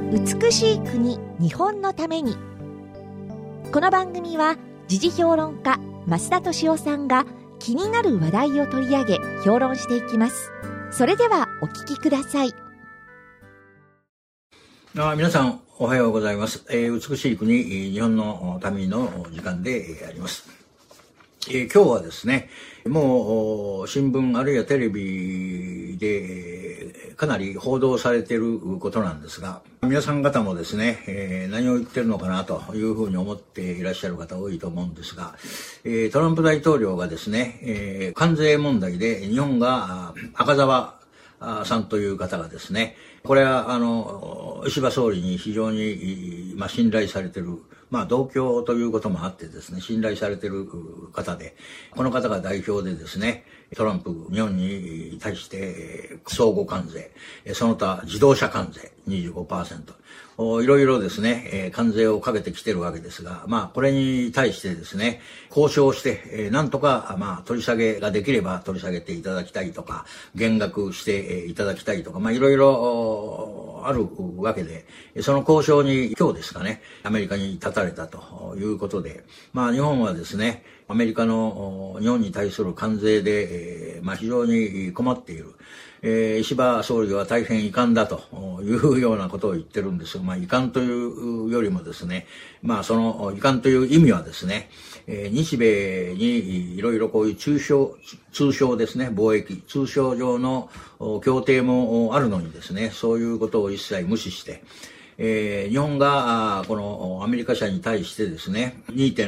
美しい国日本のために。この番組は時事評論家増田俊夫さんが気になる話題を取り上げ評論していきます。それではお聞きください。 皆さんおはようございます。美しい国日本のための時間であります。今日はですね、もう新聞あるいはテレビでかなり報道されていることなんですが、皆さん方もですね、何を言ってるのかなというふうに思っていらっしゃる方多いと思うんですが、トランプ大統領がですね、関税問題で日本が赤澤さんという方がですね、これは石破総理に非常に信頼されている、同郷ということもあってですね、信頼されている方で、この方が代表でですね、トランプ日本に対して相互関税、その他自動車関税 25%、いろいろですね、関税をかけてきてるわけですが、これに対してですね、交渉して、なんとか、取り下げができれば取り下げていただきたいとか、減額していただきたいとか、いろいろあるわけで、その交渉に今日ですかね、アメリカに立たれたということで、日本はですね、アメリカの日本に対する関税で、非常に困っている。石破総理は大変遺憾だというようなことを言ってるんですが、遺憾というよりもですね、その遺憾という意味はですね、日米にいろいろこういう通商ですね、貿易、通商上の協定もあるのにですね、そういうことを一切無視して、日本がこのアメリカ社に対してですね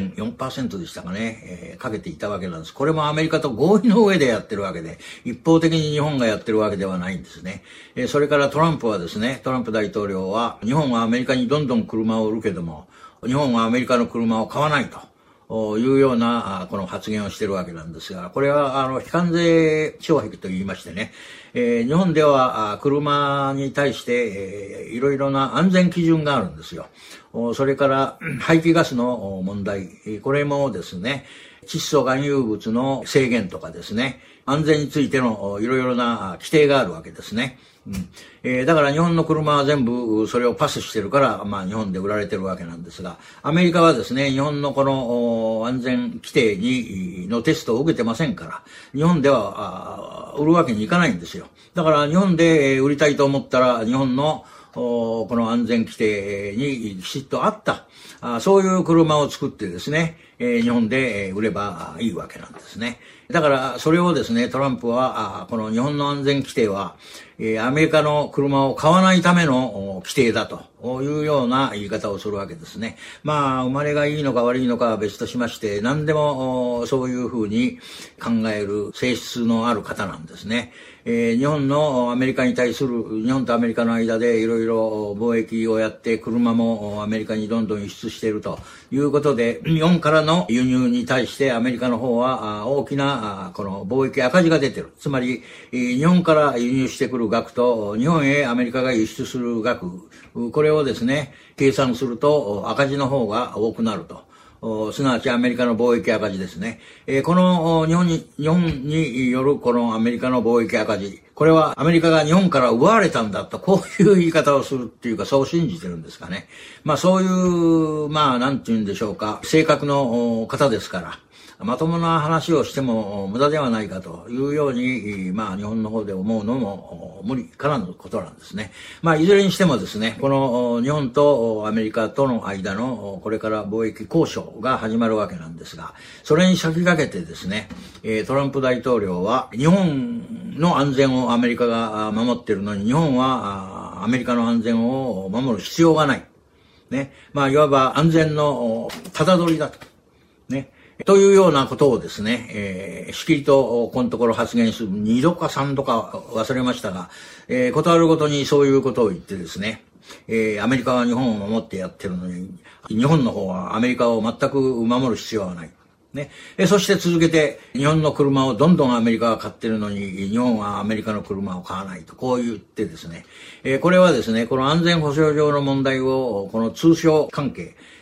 2.4% でしたかね、かけていたわけなんです。これもアメリカと合意の上でやってるわけで、一方的に日本がやってるわけではないんですね。それからトランプはですね、トランプ大統領は日本はアメリカにどんどん車を売るけども、日本はアメリカの車を買わないというようなこの発言をしているわけなんですが、これは非関税障壁と言いましてね、日本では車に対していろいろな安全基準があるんですよ。それから排気ガスの問題、これもですね、窒素含有物の制限とかですね、安全についてのいろいろな規定があるわけですね。だから日本の車は全部それをパスしてるから、日本で売られてるわけなんですが、アメリカはですね、日本のこの安全規定のテストを受けてませんから、日本では売るわけにいかないんですよ。だから日本で売りたいと思ったら、日本のこの安全規定にきちっと合ったそういう車を作ってですね、日本で売ればいいわけなんですね。だからそれをですね、トランプはこの日本の安全規定はアメリカの車を買わないための規定だというような言い方をするわけですね。生まれがいいのか悪いのかは別としまして、何でもそういうふうに考える性質のある方なんですね。日本のアメリカに対する、日本とアメリカの間でいろいろ貿易をやって車もアメリカにどんどん輸出しているということで、日本からの輸入に対してアメリカの方は大きなこの貿易赤字が出ている。つまり日本から輸入してくる額と日本へアメリカが輸出する額、これをですね計算すると赤字の方が多くなると。すなわちアメリカの貿易赤字ですね。この日本によるこのアメリカの貿易赤字、これはアメリカが日本から奪われたんだと、こういう言い方をするっていうか、そう信じてるんですかね。そういうなんて言うんでしょうか、性格の方ですから、まともな話をしても無駄ではないかというように、日本の方で思うのも無理からのことなんですね。いずれにしてもですね、この日本とアメリカとの間のこれから貿易交渉が始まるわけなんですが、それに先駆けてですね、トランプ大統領は日本の安全をアメリカが守っているのに、日本はアメリカの安全を守る必要がない。ね。いわば安全のただ取りだと。ね。というようなことをですね、しきりとこのところ発言する、2度か3度か忘れましたが、ことあるごとにそういうことを言ってですね、アメリカは日本を守ってやってるのに、日本の方はアメリカを全く守る必要はない。ね。そして続けて、日本の車をどんどんアメリカが買ってるのに、日本はアメリカの車を買わないと、こう言ってですね、これはですね、この安全保障上の問題を、この通商関係、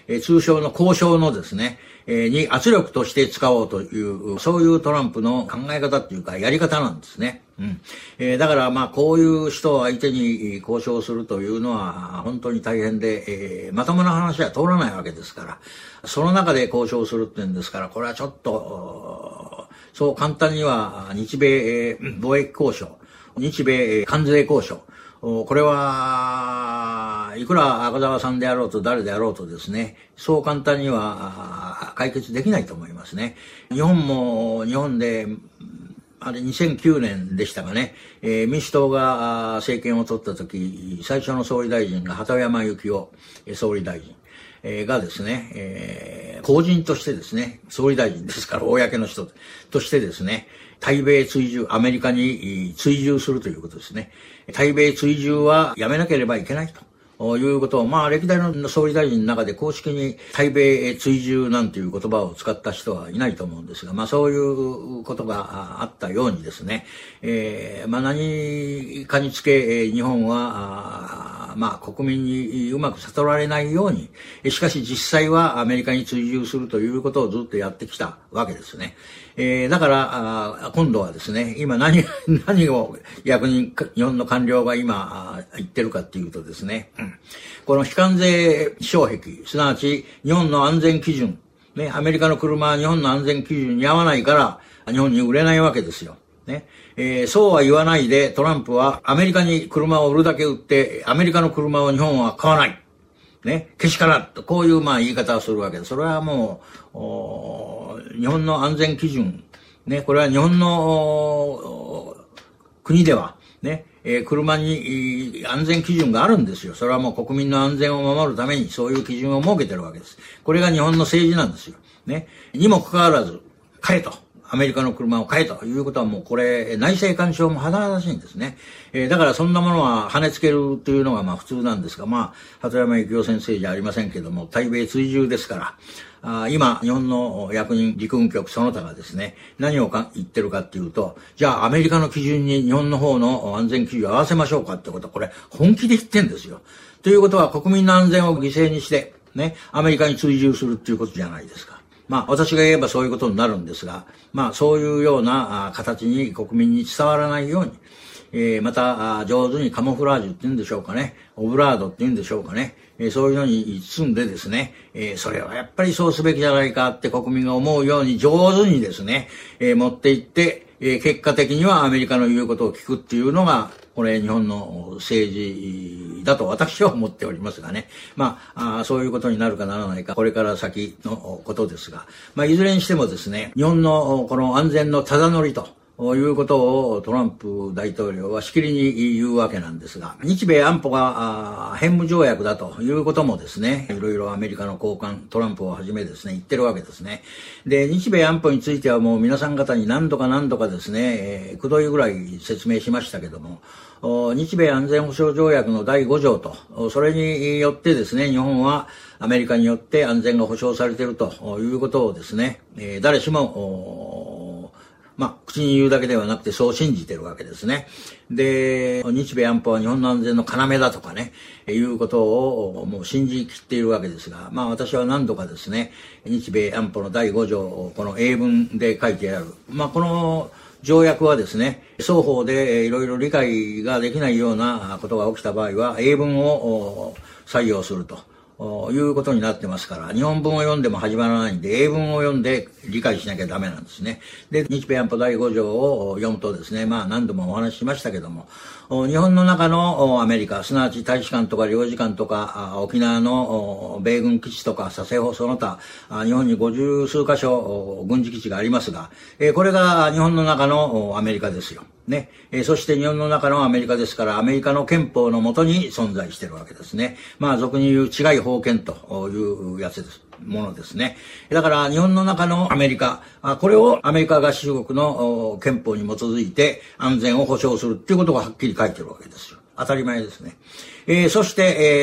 通称の交渉のですね、に圧力として使おうという、そういうトランプの考え方っていうか、やり方なんですね。だからまあ、こういう人を相手に交渉するというのは、本当に大変で、まともな話は通らないわけですから、その中で交渉するっていうんですから、これはちょっと、そう簡単には、日米貿易交渉、日米関税交渉、これは、いくら赤澤さんであろうと誰であろうとですね、そう簡単には解決できないと思いますね。日本も日本で、あれ2009年でしたかね、民主党が政権を取った時、最初の総理大臣が鳩山幸夫総理大臣がですね、公人としてですね、総理大臣ですから公の人としてですね、対米追従、アメリカに追従するということですね。対米追従はやめなければいけないということを、まあ歴代の総理大臣の中で公式に対米追従なんていう言葉を使った人はいないと思うんですが、まあそういうことがあったようにですね、まあ何かにつけ日本は、まあ国民にうまく悟られないように、しかし実際はアメリカに追従するということをずっとやってきたわけですね。だから今度はですね、今何を逆に日本の官僚が今言ってるかっていうとですね、この非関税障壁、すなわち日本の安全基準、ね、アメリカの車は日本の安全基準に合わないから日本に売れないわけですよ。ね、そうは言わないでトランプはアメリカに車を売るだけ売ってアメリカの車を日本は買わない。ね、けしからんと、こういうまあ言い方をするわけです。それはもう、日本の安全基準、ね、これは日本の国では、ね、車に安全基準があるんですよ。それはもう国民の安全を守るためにそういう基準を設けてるわけです。これが日本の政治なんですよ。ね。にもかかわらず、買えと。アメリカの車を買えということはもうこれ内政干渉も甚だしいんですね。だからそんなものは跳ねつけるというのがまあ普通なんですが、まあ鳩山幸夫先生じゃありませんけども、対米追従ですから、今日本の役人陸運局その他がですね、何を言ってるかっていうと、じゃあアメリカの基準に日本の方の安全基準を合わせましょうかってことは、これ本気で言ってんですよ。ということは国民の安全を犠牲にしてね、アメリカに追従するっていうことじゃないですか。まあ私が言えばそういうことになるんですが、まあそういうような形に国民に伝わらないように、また上手にカモフラージュっていうんでしょうかね、オブラードっていうんでしょうかね、そういうのに包んでですね、それはやっぱりそうすべきじゃないかって国民が思うように上手にですね、持っていって、結果的にはアメリカの言うことを聞くっていうのが、これ日本の政治だと私は思っておりますがね。まあ、そういうことになるかならないか、これから先のことですが、まあ、いずれにしてもですね、日本のこの安全のただ乗りということをトランプ大統領はしきりに言うわけなんですが、日米安保が変務条約だということもですね、いろいろアメリカの高官、トランプをはじめですね、言ってるわけですね。で、日米安保についてはもう皆さん方に何度かですね、くどいぐらい説明しましたけども、日米安全保障条約の第5条と、それによってですね、日本はアメリカによって安全が保障されているということをですね、誰しも、まあ、口に言うだけではなくてそう信じてるわけですね。で、日米安保は日本の安全の要だとかね、いうことをもう信じきっているわけですが、まあ私は何度かですね、日米安保の第5条をこの英文で書いてある。まあこの条約はですね、双方でいろいろ理解ができないようなことが起きた場合は英文を採用すると。いうことになってますから、日本文を読んでも始まらないんで、英文を読んで理解しなきゃダメなんですね。で、日米安保第5条を読むとですね、まあ何度もお話ししましたけども、日本の中のアメリカ、すなわち大使館とか領事館とか、沖縄の米軍基地とか、佐世保その他、日本に50数箇所軍事基地がありますが、これが日本の中のアメリカですよ。ね。そして日本の中のアメリカですから、アメリカの憲法の下に存在しているわけですね。まあ、俗に言う治外法権というやつです。ものですね。だから日本の中のアメリカ、これをアメリカ合衆国の憲法に基づいて安全を保障するっていうことがはっきり書いてるわけですよ。当たり前ですね。そして、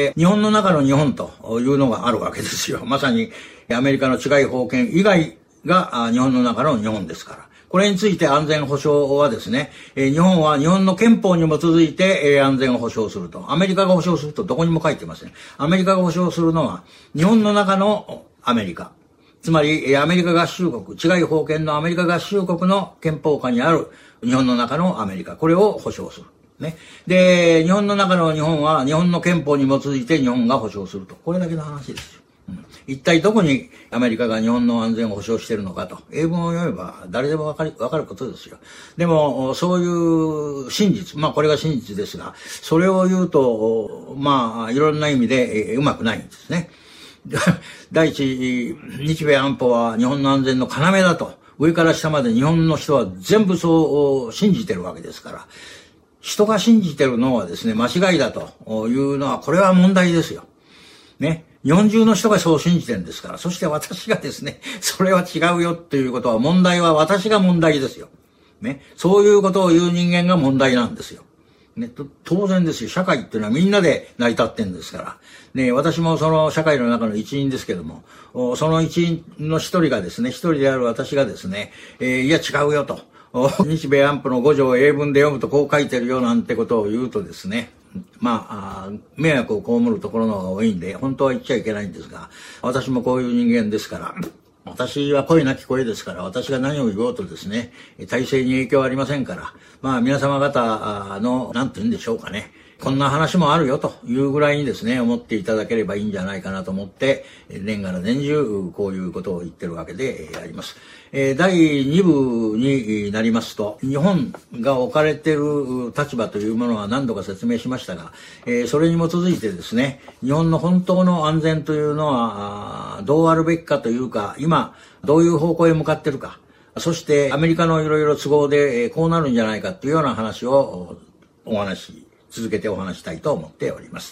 日本の中の日本というのがあるわけですよ。まさにアメリカの治外法権以外が日本の中の日本ですから。ここれについて安全保障はですね、日本は日本の憲法に基づいて、安全を保障すると。アメリカが保障するとどこにも書いてません。アメリカが保障するのは日本の中のアメリカ。つまり、アメリカ合衆国、治外法権のアメリカ合衆国の憲法下にある日本の中のアメリカ。これを保障する。ね。で、日本の中の日本は日本の憲法に基づいて日本が保障すると。これだけの話ですよ。一体どこにアメリカが日本の安全を保障しているのかと。英文を読めば誰でもわかることですよ。でも、そういう真実、これが真実ですが、それを言うと、いろんな意味でうまくないんですね。第一、日米安保は日本の安全の要だと。上から下まで日本の人は全部そう信じてるわけですから。人が信じてるのはですね、間違いだというのは、これは問題ですよ。ね。日本中の人がそう信じてるんですから。そして私がですね、それは違うよっていうことは、問題は私が問題ですよ。ね。そういうことを言う人間が問題なんですよ。ね。当然ですよ。社会っていうのはみんなで成り立ってんですから。ね。私もその社会の中の一員ですけども、その一員の一人がですね、一人である私がですね、いや違うよと。日米安保の5条を英文で読むとこう書いてるよなんてことを言うとですね、迷惑を被るところの方が多いんで、本当は言っちゃいけないんですが、私もこういう人間ですから、私は声なき声ですから、私が何を言おうとですね、体制に影響はありませんから、皆様方の、なんて言うんでしょうかね、こんな話もあるよというぐらいにですね、思っていただければいいんじゃないかなと思って、年がら年中こういうことを言ってるわけであります。第2部になりますと、日本が置かれている立場というものは何度か説明しましたが、それに基づいてですね、日本の本当の安全というのはどうあるべきかというか、今どういう方向へ向かっているか、そしてアメリカのいろいろ都合でこうなるんじゃないかというような話を続けてお話したいと思っております。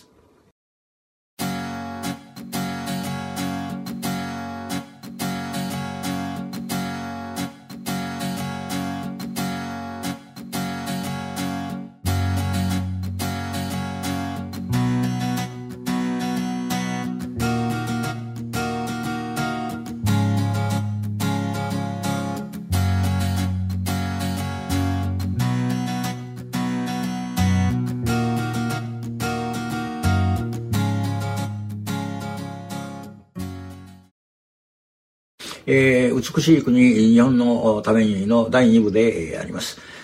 美しい国日本のためにの第2部であります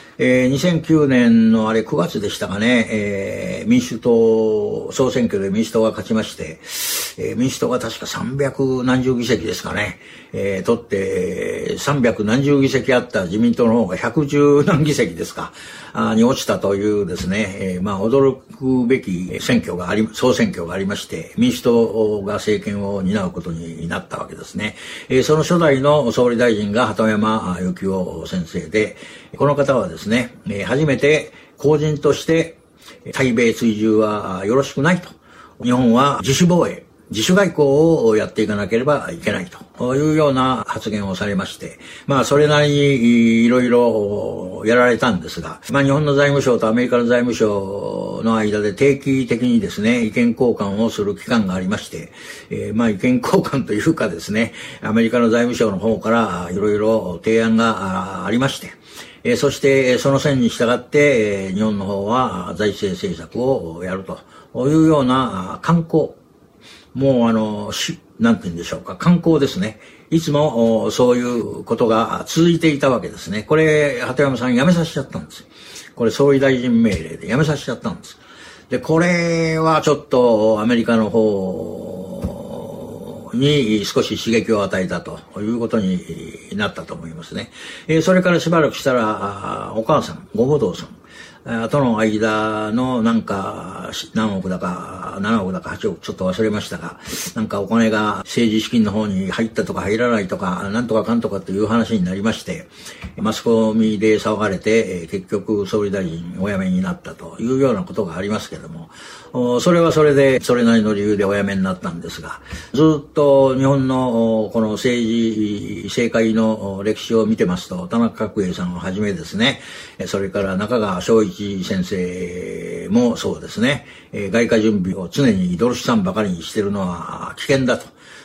。2009年の9月でしたかね、民主党総選挙で民主党が勝ちまして、民主党が確か300何十議席ですかね、取って300何十議席あった自民党の方が110何議席ですかに落ちたというですね、驚くべき総選挙がありまして、民主党が政権を担うことになったわけですね。その初代の総理大臣が鳩山幸夫先生で、この方はですね、初めて公人として対米追従はよろしくないと。日本は自主防衛、自主外交をやっていかなければいけないというような発言をされまして、それなりにいろいろやられたんですが、日本の財務省とアメリカの財務省の間で定期的にですね、意見交換をする期間がありまして、意見交換というかですね、アメリカの財務省の方からいろいろ提案がありまして、そしてその線に従って日本の方は財政政策をやるというような慣行、もうなんて言うんでしょうか、慣行ですね。いつもそういうことが続いていたわけですね。これ鳩山さん辞めさせちゃったんです。これ総理大臣命令で辞めさせちゃったんです。でこれはちょっとアメリカの方に少し刺激を与えたということになったと思いますね。それからしばらくしたらお母さん、ご母堂さんとの間の何億だか7億だか8億ちょっと忘れましたが、お金が政治資金の方に入ったとか入らないとかなんとかかんとかという話になりまして、マスコミで騒がれて結局総理大臣お辞めになったというようなことがありますけれども、それはそれでそれなりの理由でお辞めになったんですが、ずっと日本のこの政界の歴史を見てますと、田中角栄さんをはじめですね、それから中川昭一先生もそうですね、外貨準備を常にドル資産ばかりにしているのは危険だと。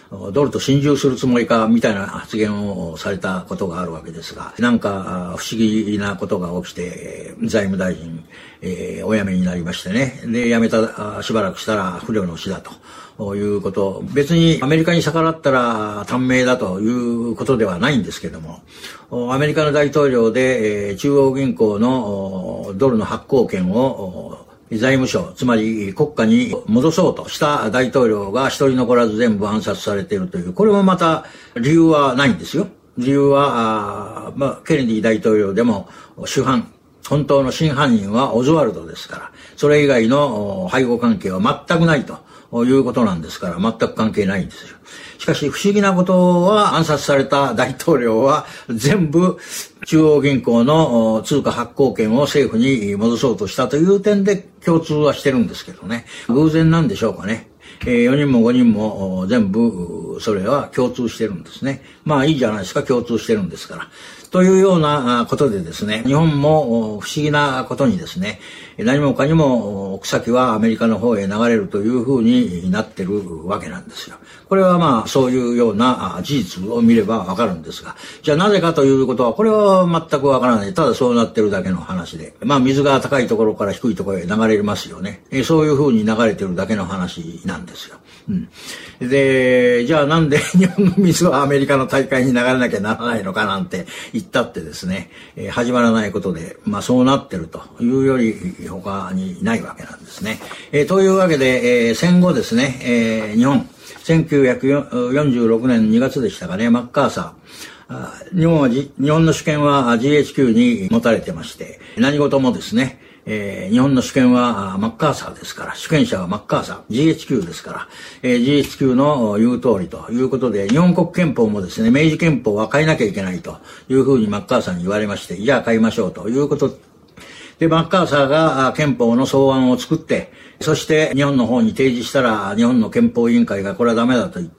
ドルと心中するつもりかみたいな発言をされたことがあるわけですが、なんか不思議なことが起きて、財務大臣、お辞めになりましてね。で、辞めたしばらくしたら不慮の死だということ。別にアメリカに逆らったら短命だということではないんですけども、アメリカの大統領で中央銀行のドルの発行権を財務省、つまり国家に戻そうとした大統領が一人残らず全部暗殺されているという、これもまた理由はないんですよ。理由は、ケネディ大統領でも主犯、本当の真犯人はオズワルドですから、それ以外の背後関係は全くないということなんですから、全く関係ないんですよ。しかし不思議なことは、暗殺された大統領は全部中央銀行の通貨発行権を政府に戻そうとしたという点で共通はしてるんですけどね。偶然なんでしょうかね。4人も5人も全部それは共通してるんですね。まあいいじゃないですか、共通してるんですから。というようなことでですね、日本も不思議なことにですね、何もかにも草木はアメリカの方へ流れるというふうになってるわけなんですよ。これはまあそういうような事実を見ればわかるんですが、じゃあなぜかということはこれは全くわからない。ただそうなってるだけの話で、まあ水が高いところから低いところへ流れますよね。そういうふうに流れてるだけの話なんですよ。で、じゃあなんで日本の水はアメリカの大海に流れなきゃならないのかなんて言ったってですね、始まらないことで、まあそうなってるというより他にないわけなんですね。というわけで、戦後ですね、日本、1946年2月でしたかね、マッカーサー。日本の主権は GHQ に持たれてまして、何事もですね、日本の主権はマッカーサーですから、主権者はマッカーサー、GHQ ですから、GHQ の言う通りということで、日本国憲法もですね、明治憲法は変えなきゃいけないというふうにマッカーサーに言われまして、じゃあ変えましょうということで、マッカーサーが憲法の草案を作って、そして日本の方に提示したら、日本の憲法委員会がこれはダメだと言って、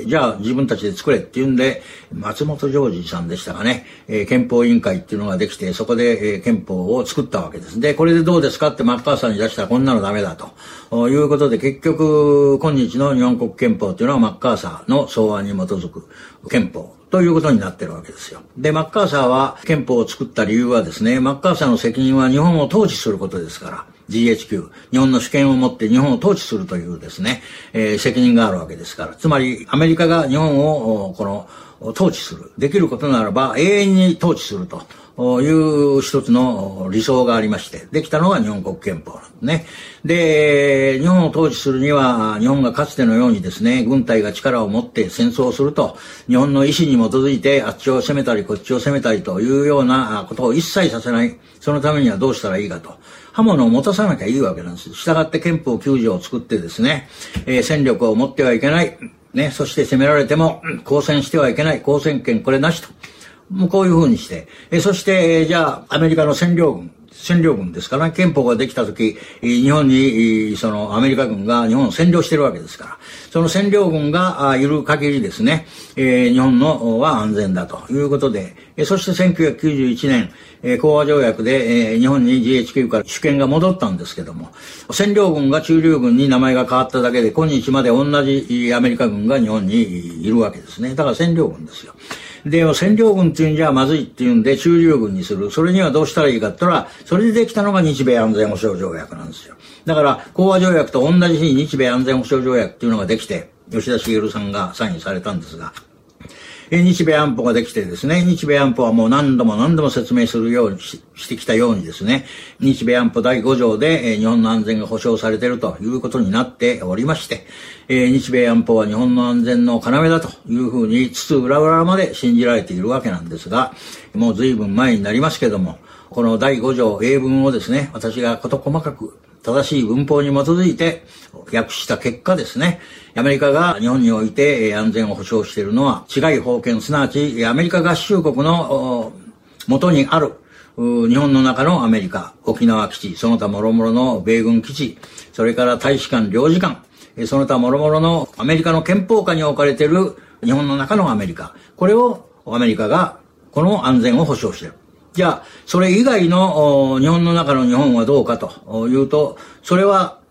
じゃあ自分たちで作れっていうんで、松本譲二さんでしたかね、憲法委員会っていうのができて、そこで憲法を作ったわけです。で、これでどうですかってマッカーサーに出したらこんなのダメだということで、結局、今日の日本国憲法っていうのはマッカーサーの草案に基づく憲法ということになってるわけですよ。で、マッカーサーは憲法を作った理由はですね、マッカーサーの責任は日本を統治することですから、GHQ、日本の主権を持って日本を統治するというですね、責任があるわけですから、つまりアメリカが日本を統治する、できることならば永遠に統治するという一つの理想がありまして、できたのが日本国憲法なんですね。で、日本を統治するには、日本がかつてのようにですね、軍隊が力を持って戦争をすると、日本の意思に基づいてあっちを攻めたりこっちを攻めたりというようなことを一切させない。そのためにはどうしたらいいかと。刃物を持たさなきゃいいわけなんです。したがって憲法9条を作ってですね、戦力を持ってはいけない。ね、そして攻められても交戦してはいけない。交戦権これなしと。もうこういう風にして、そして、じゃあアメリカの占領軍ですからね、憲法ができた時、日本にそのアメリカ軍が日本を占領してるわけですから、その占領軍がいる限りですね、日本のは安全だということで、そして1991年、講和条約で、日本に GHQ から主権が戻ったんですけども、占領軍が駐留軍に名前が変わっただけで、今日まで同じアメリカ軍が日本にいるわけですね。だから占領軍ですよ。で、占領軍っていうんじゃまずいっていうんで駐留軍にする。それにはどうしたらいいかって言ったら、それでできたのが日米安全保障条約なんですよ。だから、講和条約と同じ日に日米安全保障条約っていうのができて、吉田茂さんがサインされたんですが、日米安保ができてですね、日米安保はもう何度も説明するようにしてきたようにですね、日米安保第5条で日本の安全が保障されているということになっておりまして、日米安保は日本の安全の要だというふうに津々浦々まで信じられているわけなんですが、もう随分前になりますけども、この第5条英文をですね、私が事細かく正しい文法に基づいて訳した結果ですね、アメリカが日本において安全を保障しているのは、治外法権、すなわちアメリカ合衆国の元にある日本の中のアメリカ、沖縄基地、その他諸々の米軍基地、それから大使館、領事館、その他諸々のアメリカの憲法下に置かれている日本の中のアメリカ、これをアメリカがこの安全を保障している。じゃあ、それ以外の日本の中の日本はどうかというと、それは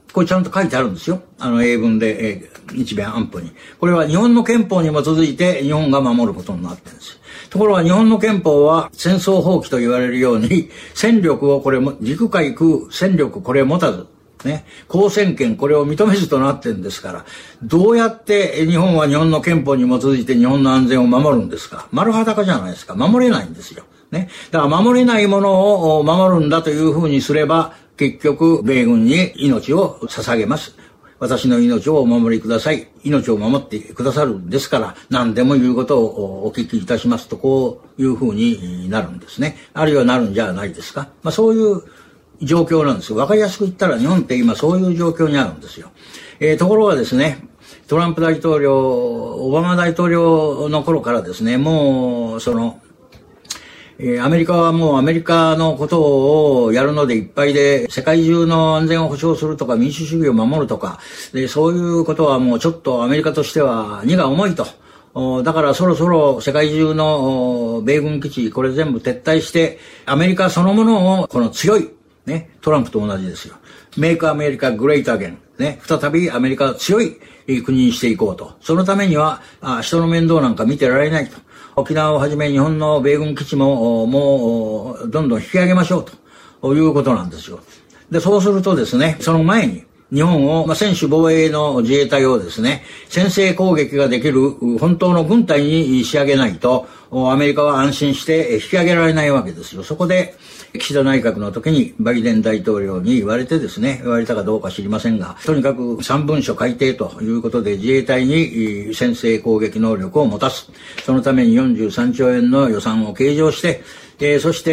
これちゃんと書いてあるんですよ。英文で、日米安保に。これは日本の憲法に基づいて日本が守ることになってるんですよ。ところが日本の憲法は戦争放棄と言われるように、戦力をこれも、陸海空戦力これを持たず、ね、公選権これを認めずとなってるんですから、どうやって日本は日本の憲法に基づいて日本の安全を守るんですか。丸裸じゃないですか。守れないんですよ。ね。だから守れないものを守るんだというふうにすれば、結局米軍に命を捧げます。私の命をお守りください。命を守ってくださるんですから、何でも言うことをお聞きいたしますと、こういうふうになるんですね。あるいはなるんじゃないですか。そういう状況なんですよ。わかりやすく言ったら日本って今そういう状況にあるんですよ。ところがですね、トランプ大統領、オバマ大統領の頃からですね、もうアメリカはもうアメリカのことをやるのでいっぱいで、世界中の安全を保障するとか民主主義を守るとか、でそういうことはもうちょっとアメリカとしては荷が重いと。だからそろそろ世界中の米軍基地、これ全部撤退して、アメリカそのものをこの強い、ね、トランプと同じですよ。メイクアメリカグレートアゲン。ね、再びアメリカを強い国にしていこうと。そのためには、人の面倒なんか見てられないと。沖縄をはじめ日本の米軍基地ももうどんどん引き上げましょうということなんですよ。で、そうするとですね、その前に日本を、専守防衛の自衛隊をですね、先制攻撃ができる本当の軍隊に仕上げないと、アメリカは安心して引き上げられないわけですよ。そこで、岸田内閣の時にバイデン大統領に言われてですね、言われたかどうか知りませんが、とにかく3文書改定ということで自衛隊に先制攻撃能力を持たす。そのために43兆円の予算を計上して、そして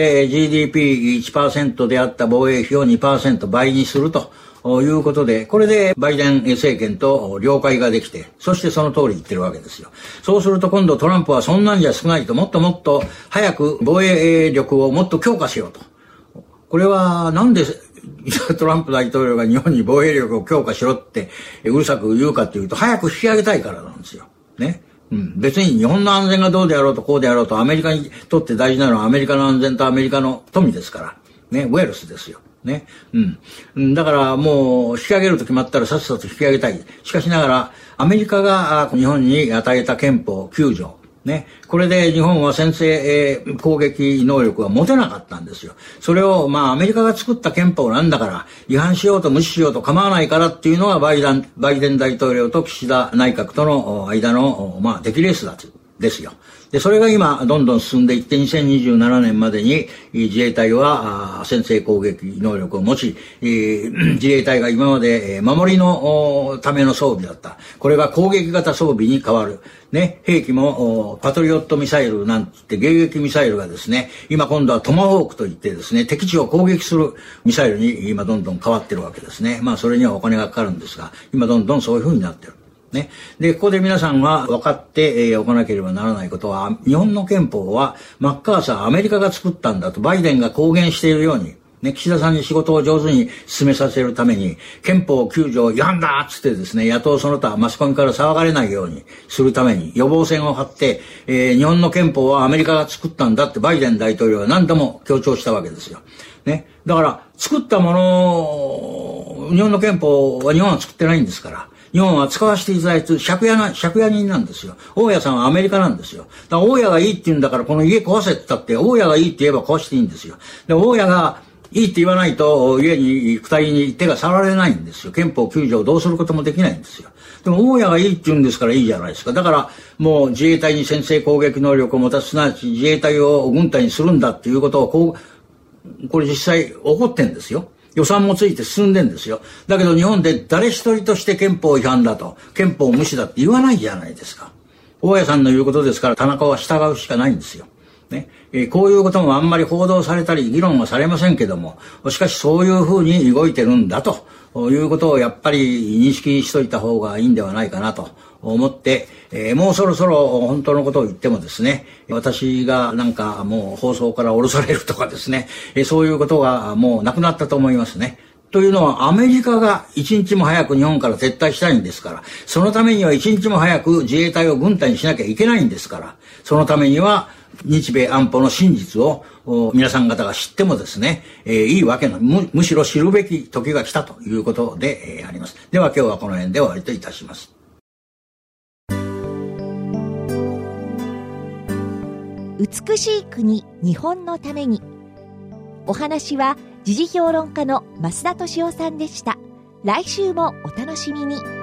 GDP1% であった防衛費を 2% 倍にするということで、これでバイデン政権と了解ができて、そしてその通り言ってるわけですよ。そうすると今度トランプはそんなんじゃ少ないと、もっともっと早く防衛力をもっと強化しようと。これはなんでトランプ大統領が日本に防衛力を強化しろってうるさく言うかというと、早く引き上げたいからなんですよ。ね。別に日本の安全がどうであろうとこうであろうと、アメリカにとって大事なのはアメリカの安全とアメリカの富ですから。ね。ウェルスですよ。ね。だからもう引き上げると決まったらさっさと引き上げたい。しかしながらアメリカが日本に与えた憲法9条。ね。これで日本は先制攻撃能力は持てなかったんですよ。それをアメリカが作った憲法なんだから違反しようと無視しようと構わないからっていうのがバイデン大統領と岸田内閣との間の出来レースですよ。で、それが今どんどん進んでいって2027年までに自衛隊は先制攻撃能力を持ち、自衛隊が今まで守りのための装備だった。これが攻撃型装備に変わる。ね、兵器もパトリオットミサイルなんて迎撃ミサイルがですね、今度はトマホークといってですね、敵地を攻撃するミサイルに今どんどん変わってるわけですね。それにはお金がかかるんですが、今どんどんそういう風になってる。ね。で、ここで皆さんが分かっておかなければならないことは、日本の憲法はマッカーサー、アメリカが作ったんだとバイデンが公言しているように、ね、岸田さんに仕事を上手に進めさせるために、憲法9条違反だっつってですね、野党その他マスコミから騒がれないようにするために予防線を張って、日本の憲法はアメリカが作ったんだってバイデン大統領は何度も強調したわけですよ。ね。だから、作ったもの、日本の憲法は日本は作ってないんですから、日本は使わせていただいて借家人なんですよ。大家さんはアメリカなんですよ。だから大家がいいって言うんだからこの家壊せって言ったって大家がいいって言えば壊していいんですよ。で、大家がいいって言わないと家に二人に手が触られないんですよ。憲法9条をどうすることもできないんですよ。でも大家がいいって言うんですからいいじゃないですか。だからもう自衛隊に先制攻撃能力を持たす、すなわち自衛隊を軍隊にするんだっていうことをこれ実際起こってんですよ。予算もついて進んでんですよ。だけど日本で誰一人として憲法違反だと、憲法無視だって言わないじゃないですか。大家さんの言うことですから田中は従うしかないんですよ。ね。こういうこともあんまり報道されたり議論はされませんけども、しかしそういうふうに動いてるんだということをやっぱり認識しといた方がいいんではないかなと思って、もうそろそろ本当のことを言ってもですね、私がなんかもう放送から降ろされるとかですね、そういうことがもうなくなったと思いますね。というのはアメリカが一日も早く日本から撤退したいんですから、そのためには一日も早く自衛隊を軍隊にしなきゃいけないんですから、そのためには日米安保の真実を皆さん方が知ってもですね、いいわけの むしろ知るべき時が来たということで、あります。では今日はこの辺で終わりといたします。 美しい国日本のために。お話は時事評論家の増田俊雄さんでした。来週もお楽しみに。